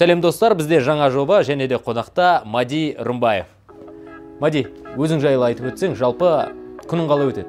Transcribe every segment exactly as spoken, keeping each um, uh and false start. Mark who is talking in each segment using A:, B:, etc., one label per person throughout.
A: Сәлем достар, бізде жаңа жоба және де қонақта Мади Рымбаев. Мади, өзің жайлы айтып өтсең, жалпы күнің қалай өтеді?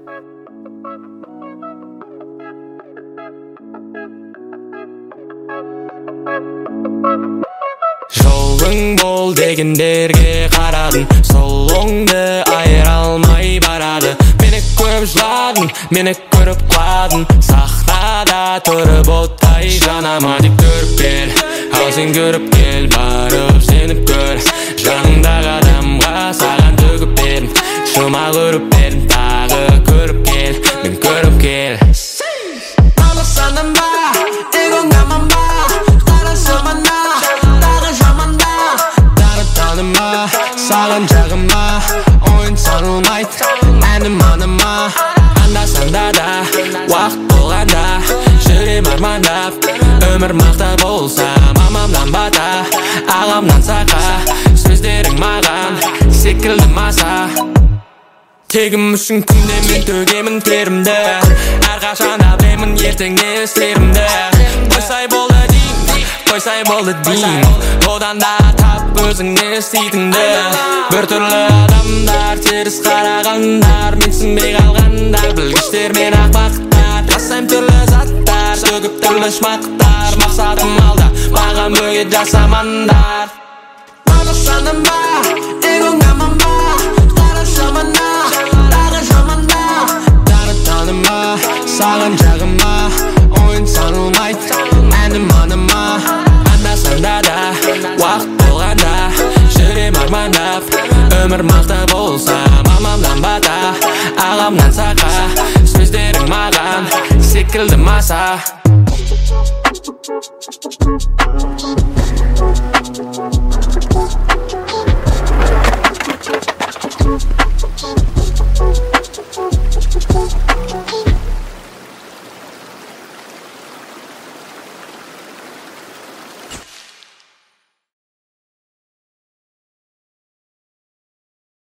B: Жолың бол дегендерге қарадым, сол оңды айыра алмай барады. Мені көріп жыладың, мені көріп құладың, сахнада тұрып оттай жанама деп көріп кел. Ал сен көріп кел, барып сеніп көр, жаныңдағы адамға саған төгіп бердім, шыма көріп бердім, тағы көріп кел, мен көріп кел. Аласаным ба, егоң аман ба, қарасымана, тағы жаманда, тағы таныма, саған жағыма, ойын санылмайды, әнім аныма, анда-санда да, уақыт болғанда, жүрем армандап, өмір мақта болса, мамамнан бата, ағамнан сақа, сөздерің маған секілді маса. Тегім үшін күнде мен төгемін терімді, әрқашан білемін ертең не істерімді. Қойсай болды дейін, қойсай болды дейін, одан да тап өзің не істейтінді. Бір түрлі адамдар, теріс қарағандар, менсінбей қалғандар, білгіштер мен ақпақтар, жасайым түрлі заттар, төгіп түрлі шмақтар, мақсатым алда, маған бөгет жасамандар. Аласаным ба, егоң аман ба, қарашамана, тағы жаманда, тағы таныма, саған жағыма, ойын санылмайды, әнім аныма, анда-санда да, уақыт болғанда, жүрем армандап, өмір мақта болса, мамамнан бата, ағамнан сақа, сөздерің маған секілді маса.